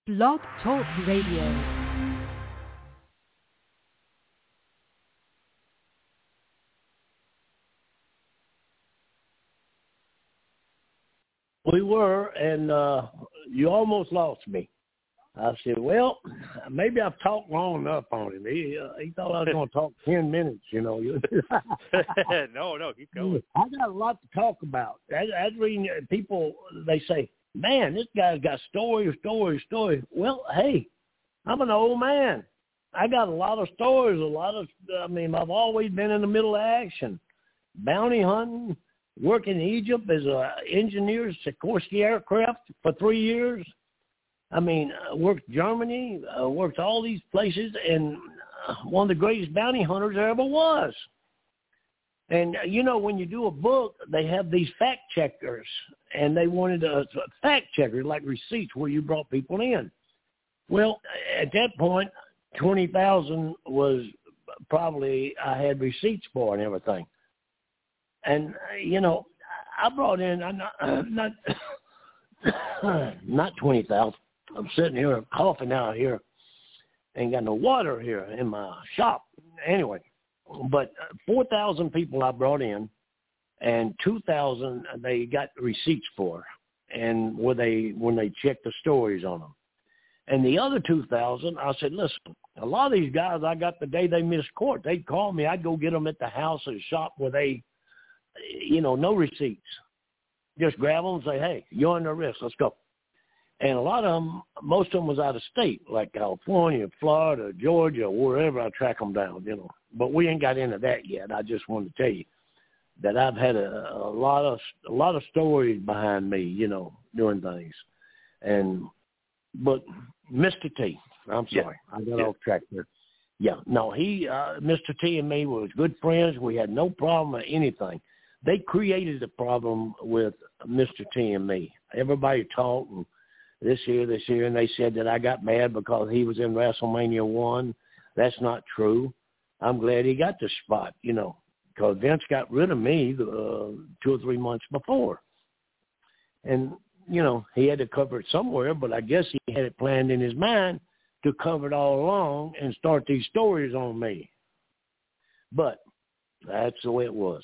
Blog Talk Radio. We were, and you almost lost me. I said, well, maybe I've talked long enough on him. He thought I was going to talk 10 minutes, you know. No, keep going. I got a lot to talk about. I was reading people, they say, man, this guy's got story. Well, hey, I'm an old man. I got a lot of stories, I've always been in the middle of action. Bounty hunting, working in Egypt as an engineer, Sikorsky aircraft for 3 years. Worked Germany, worked all these places, and one of the greatest bounty hunters there ever was. And, when you do a book, they have these fact checkers, and they wanted a fact checker, like receipts where you brought people in. Well, at that point, 20,000 was probably I had receipts for and everything. And, I brought in, not 20,000. I'm sitting here coughing out here. Ain't got no water here in my shop. Anyway, but 4,000 people I brought in, and 2,000 they got receipts for, and when they checked the stories on them. And the other 2,000, I said, listen, a lot of these guys I got the day they missed court. They'd call me. I'd go get them at the house or shop where they, no receipts. Just grab them and say, hey, you're under arrest. Let's go. And a lot of them, most of them was out of state, like California, Florida, Georgia, wherever I track them down, But we ain't got into that yet. I just wanted to tell you that I've had a lot of stories behind me, doing things. But Mr. T, I'm sorry, I got off track there. Yeah, no, Mr. T and me was good friends. We had no problem with anything. They created the problem with Mr. T and me. Everybody talked and this year, and they said that I got mad because he was in WrestleMania 1. That's not true. I'm glad he got the spot, because Vince got rid of me 2 or 3 months before. And, he had to cover it somewhere, but I guess he had it planned in his mind to cover it all along and start these stories on me. But that's the way it was.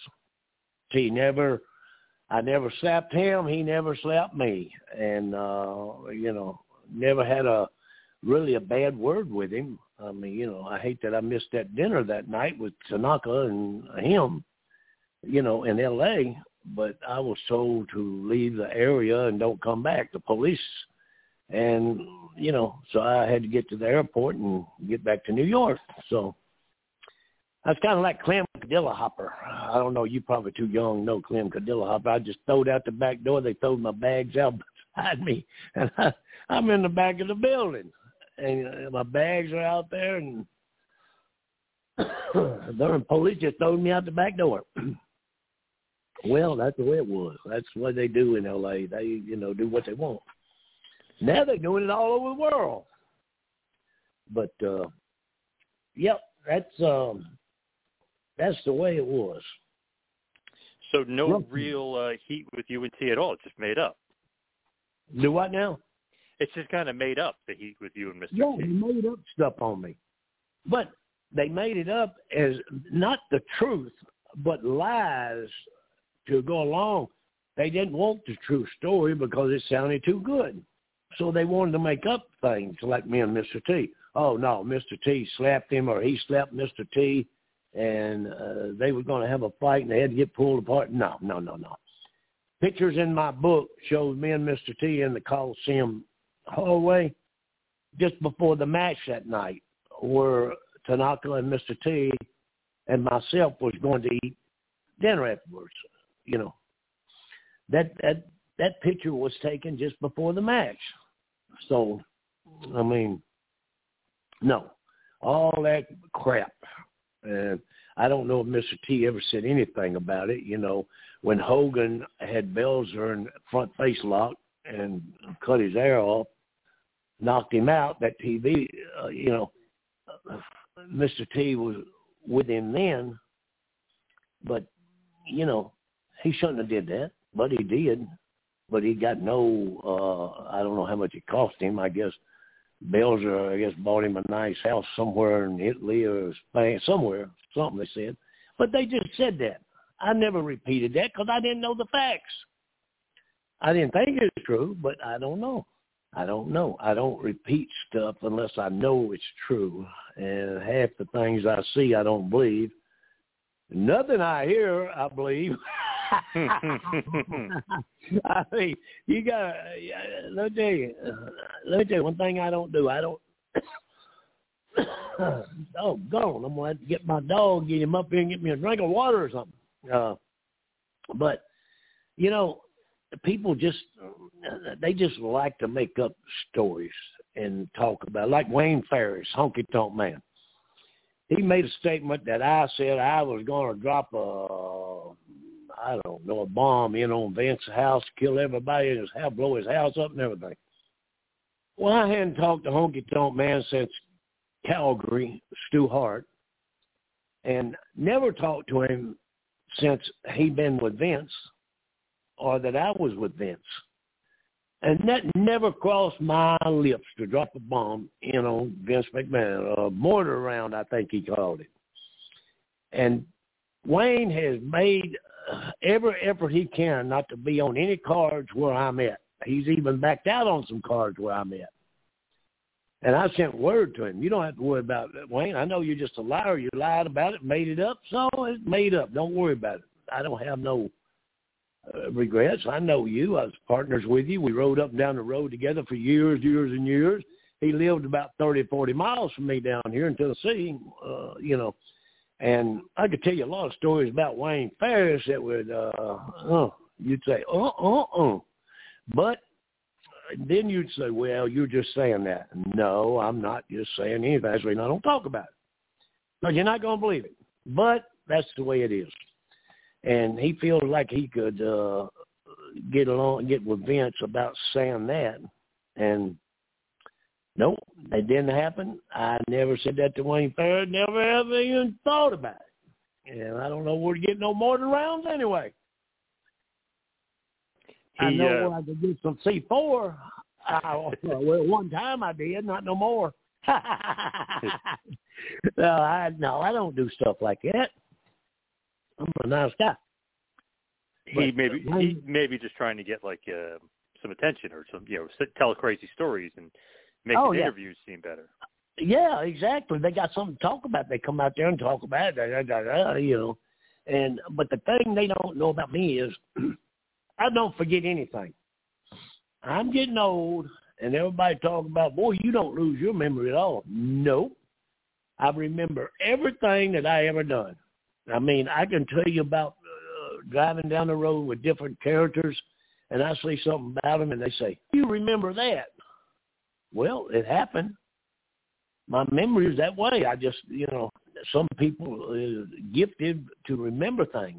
I never slapped him. He never slapped me. And, never had really a bad word with him. I hate that I missed that dinner that night with Tanaka and him, in L.A., but I was told to leave the area and don't come back, the police. And, so I had to get to the airport and get back to New York. So that's kind of like Clem Cadillahopper. I don't know, you probably too young to know Clem Cadillahopper. I just throwed out the back door. They throwed my bags out beside me, and I'm in the back of the building. And my bags are out there, and the police just throwed me out the back door. Well, that's the way it was. That's what they do in L.A. They, do what they want. Now they're doing it all over the world. But, yep, that's the way it was. So no real heat with you and T at all. It's just made up. Do what now? It's just kind of made up, the heat with you and Mr. T. Yeah, they made up stuff on me. But they made it up as not the truth, but lies to go along. They didn't want the true story because it sounded too good. So they wanted to make up things like me and Mr. T. Oh, no, Mr. T slapped him or he slapped Mr. T, and they were going to have a fight and they had to get pulled apart. No. Pictures in my book showed me and Mr. T in the Coliseum hallway just before the match that night, where Tanaka and Mr. T and myself was going to eat dinner afterwards. That picture was taken just before the match. So, no, all that crap. And I don't know if Mr. T ever said anything about it. When Hogan had Belzer in front face lock and cut his hair off, knocked him out, that TV, Mr. T was with him then, but, he shouldn't have did that, but he did. But he got no, I don't know how much it cost him. I guess Belzer, I guess, bought him a nice house somewhere in Italy or Spain, somewhere, something they said. But they just said that. I never repeated that because I didn't know the facts. I didn't think it was true, but I don't know. I don't repeat stuff unless I know it's true. And half the things I see, I don't believe. Nothing I hear, I believe. I mean, you got. Let me tell you one thing I don't do. I don't. Oh, gone. I'm gonna have to get my dog, get him up here, and get me a drink of water or something. But you know, people just like to make up stories and talk about, like Wayne Ferris, Honky Tonk Man. He made a statement that I said I was going to drop a bomb in on Vince's house, kill everybody in his house, blow his house up and everything. Well, I hadn't talked to Honky Tonk Man since Calgary, Stu Hart, and never talked to him since he'd been with Vince or that I was with Vince. And that never crossed my lips to drop a bomb in on Vince McMahon, a mortar round, I think he called it. And Wayne has made every effort he can not to be on any cards where I'm at. He's even backed out on some cards where I'm at. And I sent word to him. You don't have to worry about it, Wayne. I know you're just a liar. You lied about it, made it up. So it's made up. Don't worry about it. I don't have no regrets. I know you. I was partners with you. We rode up and down the road together for years and years. He lived about 30, 40 miles from me down here in Tennessee, And I could tell you a lot of stories about Wayne Ferris that would, you'd say, But then you'd say, well, you're just saying that. No, I'm not just saying anything. That's the reason I don't talk about it. Because you're not going to believe it. But that's the way it is. And he feels like he could get with Vince about saying that. And nope, it didn't happen. I never said that to Wayne Ferris. Never ever even thought about it. And I don't know where to get no mortar rounds anyway. I know where I could get some C4. Well, one time I did, not no more. No, I don't do stuff like that. I'm a nice guy. He maybe just trying to get like some attention or some, tell crazy stories and make the interviews seem better. Yeah, exactly. They got something to talk about. They come out there and talk about it, And but the thing they don't know about me is I don't forget anything. I'm getting old, and everybody talking about, boy, you don't lose your memory at all. Nope. I remember everything that I ever done. I mean, I can tell you about driving down the road with different characters, and I say something about them, and they say, you remember that? Well, it happened. My memory is that way. I just, some people are gifted to remember things.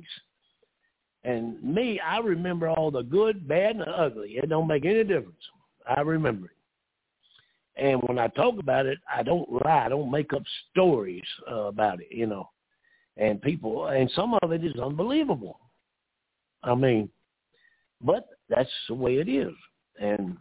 And me, I remember all the good, bad, and the ugly. It don't make any difference. I remember it. And when I talk about it, I don't lie. I don't make up stories about it, And some of it is unbelievable. I mean, but that's the way it is. And,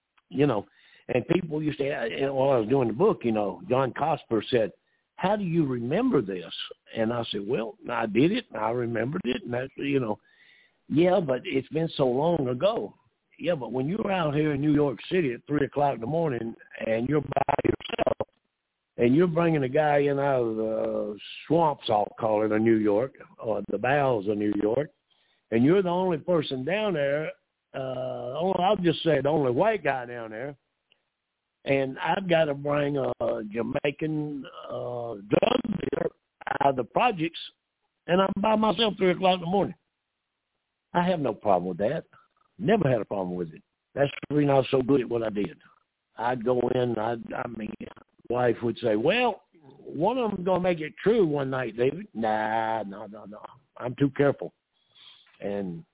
and people used to, while I was doing the book, John Cosper said, how do you remember this? And I said, well, I did it, and I remembered it, and that's, yeah, but it's been so long ago. Yeah, but when you're out here in New York City at 3 o'clock in the morning and you're by yourself and you're bringing a guy in out of the swamps, I'll call it, of New York, or the bowels of New York, and you're the only person down there, I'll just say the only white guy down there, and I've got to bring a Jamaican drug dealer out of the projects, and I'm by myself 3 o'clock in the morning. I have no problem with that. Never had a problem with it. That's the reason I was so good at what I did. I'd go in, wife would say, well, one of them's going to make it true one night, David. Nah, no. I'm too careful. And,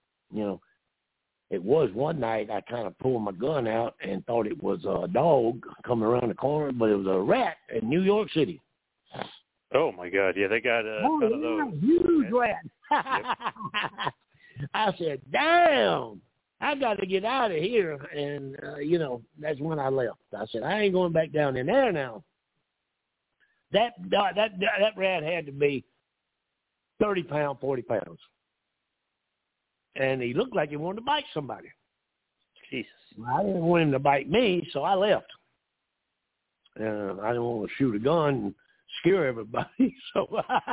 it was one night I kind of pulled my gun out and thought it was a dog coming around the corner, but it was a rat in New York City. Oh, my God. Yeah, they got a ton of those. Huge rat. I said, damn. I got to get out of here. And, that's when I left. I said, I ain't going back down in there now. That rat had to be 30 pounds, 40 pounds. And he looked like he wanted to bite somebody. Jesus. I didn't want him to bite me, so I left. I didn't want to shoot a gun and scare everybody, so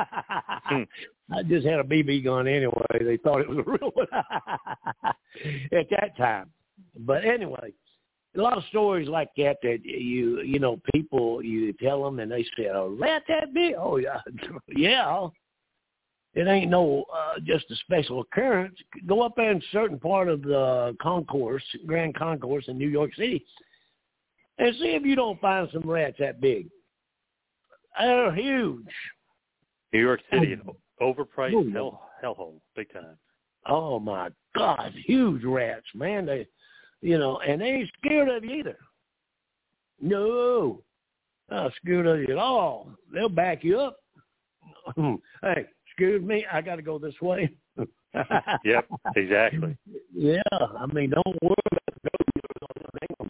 I just had a BB gun anyway. They thought it was a real one at that time. But anyway, a lot of stories like that people, you tell them and they say, "Oh, rat that big?" Oh, yeah. Yeah. It ain't no just a special occurrence. Go up there in a certain part of the Grand Concourse in New York City, and see if you don't find some rats that big. They're huge. New York City, an overpriced hellhole, big time. Oh, my God, huge rats, man. They, and they ain't scared of you either. No, not scared of you at all. They'll back you up. Hey, excuse me, I got to go this way. Yep, exactly. Yeah, I mean, don't worry about going.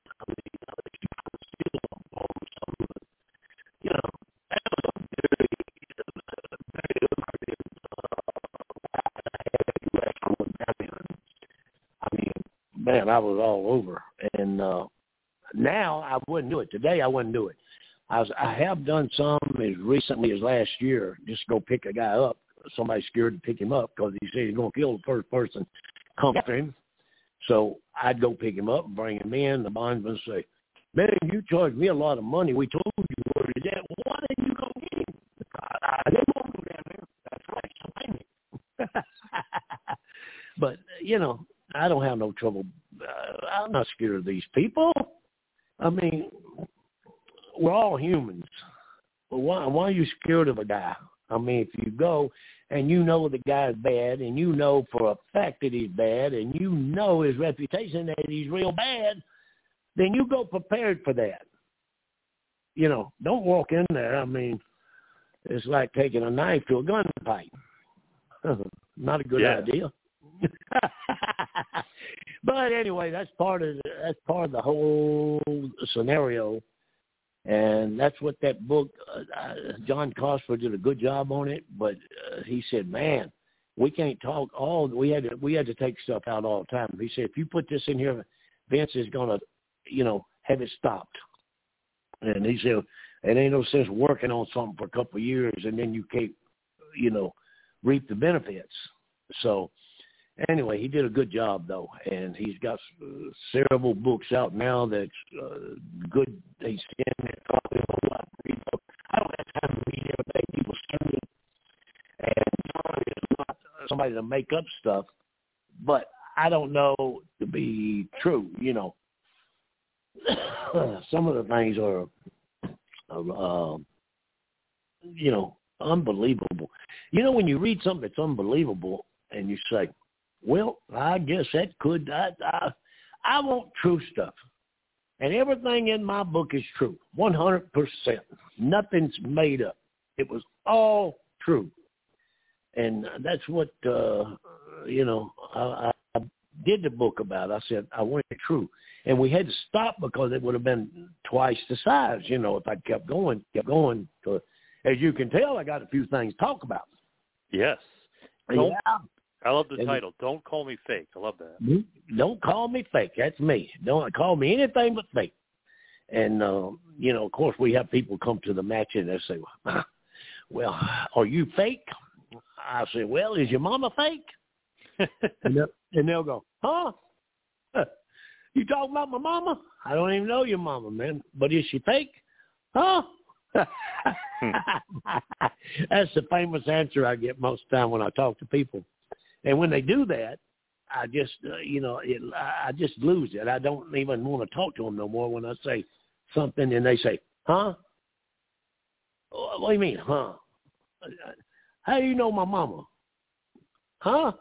Man, I was all over. And now I wouldn't do it. Today I wouldn't do it. I have done some as recently as last year, just go pick a guy up. Somebody's scared to pick him up because he said he's going to kill the first person come after him. So I'd go pick him up and bring him in. The bondsman say, "Man, you charged me a lot of money. We told you where he's at. Why didn't you come get him?" I didn't want to go down there. That's right. So pay me. But, I don't have no trouble. I'm not scared of these people. I mean, we're all humans. Why are you scared of a guy? I mean, if you go and the guy's bad and for a fact that he's bad and his reputation that he's real bad, then you go prepared for that. Don't walk in there. I mean, it's like taking a knife to a gunfight. Not a good idea. But anyway, that's part of the whole scenario, and that's what that book. John Cosper did a good job on it, but he said, "Man, we can't talk all. We had to take stuff out all the time." He said, "If you put this in here, Vince is gonna, have it stopped." And he said, "It ain't no sense working on something for a couple of years and then you can't, reap the benefits." So. Anyway, he did a good job, though, and he's got several books out now that's good. They send it probably a lot. I don't have time to read everything people send me, and John is not somebody to make up stuff, but I don't know to be true, Some of the things are, unbelievable. When you read something that's unbelievable and you say, well, I guess that could. I want true stuff, and everything in my book is true, 100%. Nothing's made up. It was all true, and that's what I did the book about. I said I want it true, and we had to stop because it would have been twice the size. If I kept going. So, as you can tell, I got a few things to talk about. Yes. Yeah. I love the title. Don't call me fake. I love that. Don't call me fake. That's me. Don't call me anything but fake. And, of course, we have people come to the match and they say, well, are you fake? I say, well, is your mama fake? and they'll go, huh? You talking about my mama? I don't even know your mama, man. But is she fake? Huh? That's the famous answer I get most of the time when I talk to people. And when they do that, I just, I just lose it. I don't even want to talk to them no more when I say something and they say, huh? What do you mean, huh? How do you know my mama? Huh?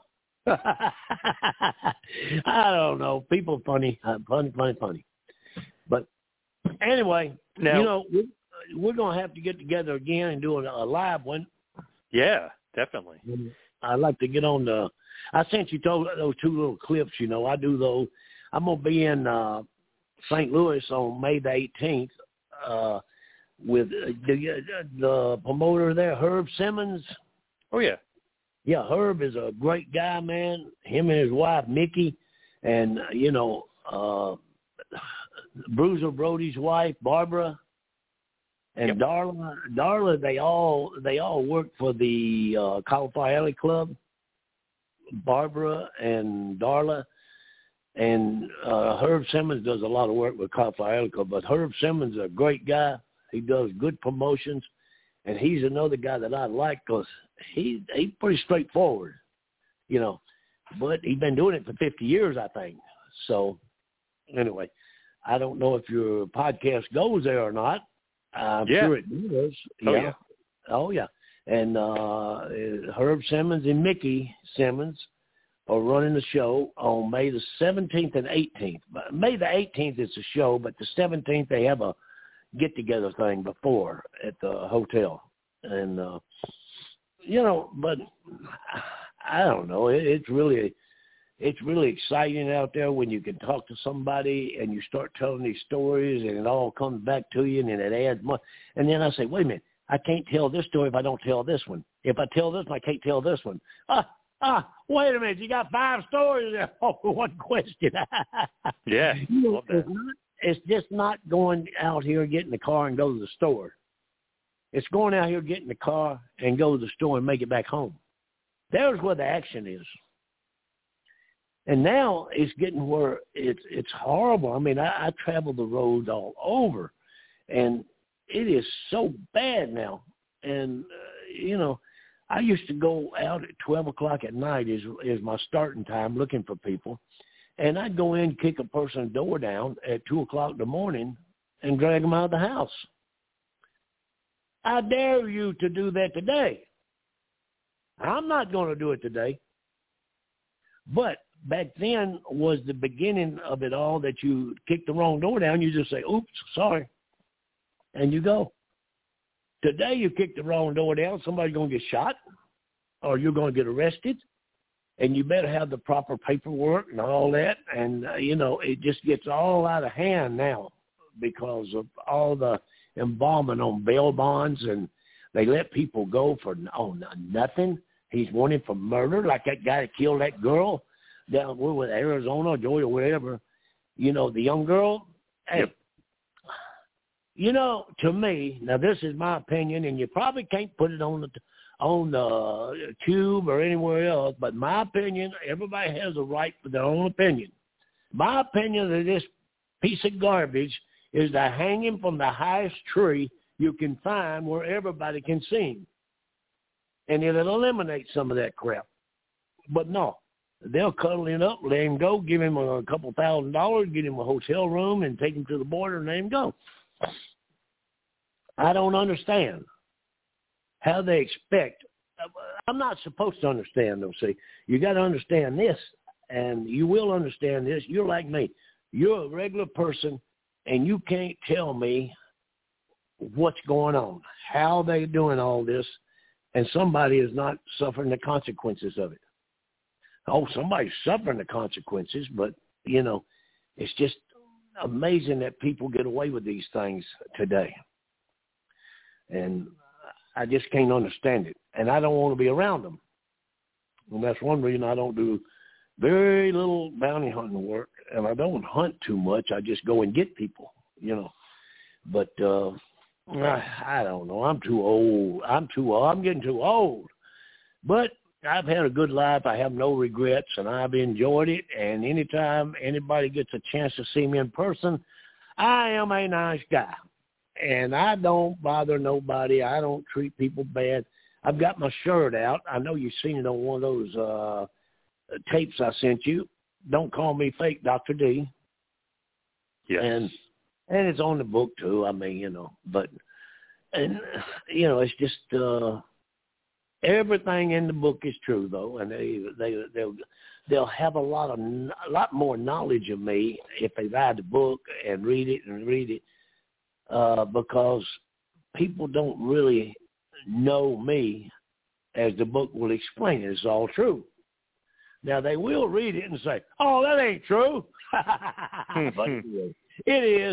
I don't know. People funny. Funny. But anyway, now, we're going to have to get together again and do a live one. Yeah, definitely. I'd like to get on the I sent you those 2 little clips. You know, I do those. I'm gonna be in St. Louis on May the 18th with the promoter there, Herb Simmons. Oh yeah. Yeah, Herb is a great guy, man. Him and his wife Mickey, and Bruiser Brody's wife Barbara, and yep. Darla. They all work for the Cauliflower Alley Club. Barbara and Darla, and Herb Simmons does a lot of work with Cauliflower Alley Club. But Herb Simmons is a great guy. He does good promotions, and he's another guy that I like because he's pretty straightforward, you know. But he's been doing it for 50 years, I think. So anyway, I don't know if your podcast goes there or not. I'm sure it does. Yeah. Oh, yeah. And Herb Simmons and Mickey Simmons are running the show on May the 17th and 18th. May the 18th is the show, but the 17th they have a get-together thing before at the hotel. And, but I don't know. It's really exciting out there when you can talk to somebody and you start telling these stories and it all comes back to you and then it adds more. And then I say, wait a minute, I can't tell this story if I don't tell this one. If I tell this one, I can't tell this one. Wait a minute, you got 5 stories there over one question. Yeah, love that. It's just not going out here, get in the car and go to the store. It's going out here, get in the car and go to the store and make it back home. There's where the action is. And now it's getting where it's horrible. I mean, I travel the roads all over, and it is so bad now. And, I used to go out at 12 o'clock at night is my starting time looking for people. And I'd go in, kick a person's door down at 2 o'clock in the morning and drag them out of the house. I dare you to do that today. I'm not going to do it today. But back then was the beginning of it all that you kick the wrong door down. You just say, oops, sorry, and you go. Today you kick the wrong door down, somebody's going to get shot or you're going to get arrested, and you better have the proper paperwork and all that. And, it just gets all out of hand now because of all the involvement on bail bonds, and they let people go for nothing. He's wanted for murder, like that guy that killed that girl down with Arizona, Georgia, whatever. The young girl. Hey, yep. To me, now this is my opinion, and you probably can't put it on the tube or anywhere else, but my opinion, everybody has a right for their own opinion. My opinion of this piece of garbage is to hang him from the highest tree you can find where everybody can see him. And it'll eliminate some of that crap. But no, they'll cuddle him up, let him go, give him a couple $1,000, get him a hotel room, and take him to the border and let him go. I don't understand how they expect. I'm not supposed to understand, though. See, you got to understand this, and you will understand this. You're like me. You're a regular person, and you can't tell me what's going on, how they're doing all this, and somebody is not suffering the consequences of it. Oh, somebody's suffering the consequences, but, it's just amazing that people get away with these things today. And I just can't understand it. And I don't want to be around them. And that's one reason I don't do very little bounty hunting work. And I don't hunt too much. I just go and get people, But I don't know. I'm too old. I'm getting too old. But I've had a good life. I have no regrets, and I've enjoyed it. And anytime anybody gets a chance to see me in person, I am a nice guy. And I don't bother nobody. I don't treat people bad. I've got my shirt out. I know you've seen it on one of those tapes I sent you. Don't call me fake, Dr. D. Yes. And it's on the book too. I mean, but it's just everything in the book is true though, and they'll have a lot more knowledge of me if they buy the book and read it. Because people don't really know me as the book will explain. It's all true. Now, they will read it and say, oh, that ain't true. But it is.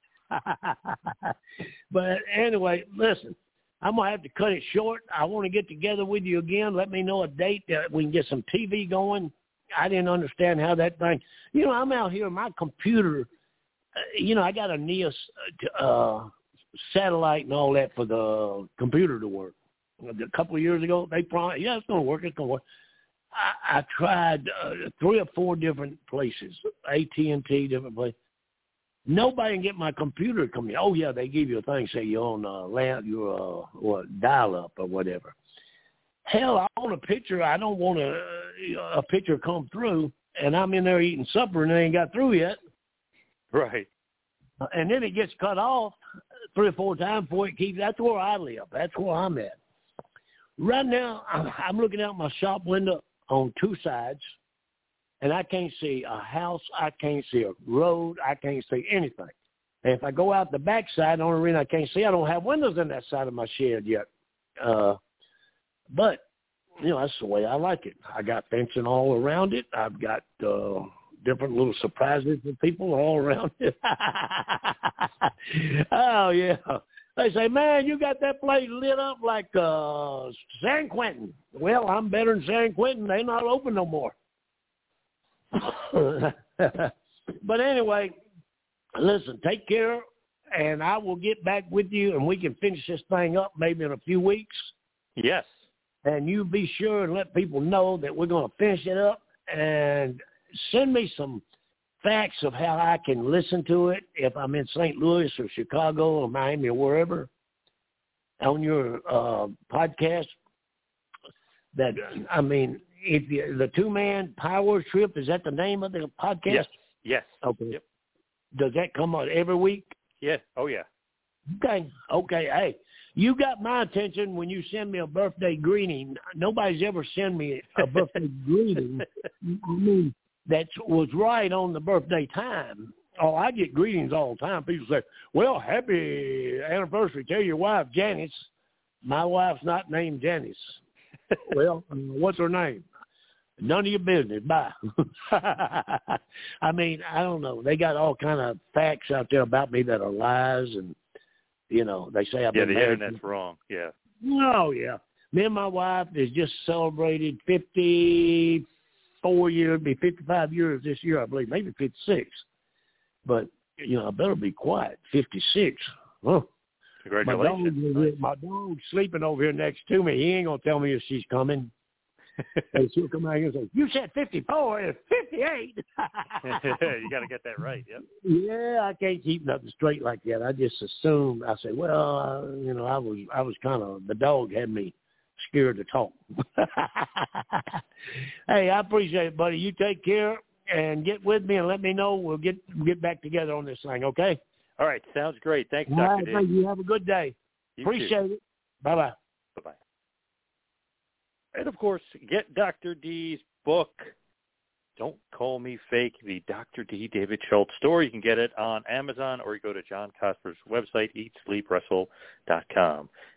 But anyway, listen, I'm going to have to cut it short. I want to get together with you again. Let me know a date that we can get some TV going. I didn't understand how that thing, I'm out here, my computer, I got a NEOS satellite and all that for the computer to work. A couple of years ago, they promised, it's going to work, it's going to work. I tried 3 or 4 different places, AT&T, different places. Nobody can get my computer to come in. Oh, yeah, they give you a thing, say you're on dial-up or whatever. Hell, I want a picture. I don't want a picture come through, and I'm in there eating supper, and they ain't got through yet. Right. And then it gets cut off 3 or 4 times before it keeps. That's where I live. That's where I'm at. Right now, I'm looking out my shop window on 2 sides, and I can't see a house. I can't see a road. I can't see anything. And if I go out the back side, the only reason I can't see, I don't have windows in that side of my shed yet. But, that's the way I like it. I got fencing all around it. I've got different little surprises for people all around it. Oh, yeah. They say, man, you got that place lit up like San Quentin. Well, I'm better than San Quentin. They're not open no more. But anyway, listen, take care, and I will get back with you, and we can finish this thing up maybe in a few weeks. Yes. And you be sure and let people know that we're going to finish it up, and send me some facts of how I can listen to it if I'm in St. Louis or Chicago or Miami or wherever on your podcast. That, if the 2-man power trip, is that the name of the podcast? Yes. Okay. Yep. Does that come out every week? Yeah. Oh, yeah. Okay. Hey, you got my attention when you send me a birthday greeting. Nobody's ever sent me a birthday greeting. That was right on the birthday time. Oh, I get greetings all the time. People say, well, happy anniversary. Tell your wife, Janice. My wife's not named Janice. Well, what's her name? None of your business. Bye. I don't know. They got all kind of facts out there about me that are lies, and, they say I've been married. Internet's wrong. Yeah. Oh, yeah. Me and my wife has just celebrated 54 years, be 55 years this year, I believe, maybe 56. But, I better be quiet. 56. Oh. Congratulations. My dog's sleeping over here next to me. He ain't going to tell me if she's coming. And she'll come out here and say, you said 54, it's 58. You got to get that right, yep. Yeah, I can't keep nothing straight like that. I just assumed, I said, well, I was kind of, the dog had me scared to talk. Hey, I appreciate it, buddy. You take care and get with me and let me know. We'll get back together on this thing, okay? All right, sounds great. Thanks, Dr. Dr. D. Thank you. Have a good day. Appreciate it. Bye-bye. Bye-bye. And, of course, get Dr. D's book, Don't Call Me Fake, the Dr. D. David Schultz story. You can get it on Amazon, or you go to John Cosper's website, eatsleepwrestle.com.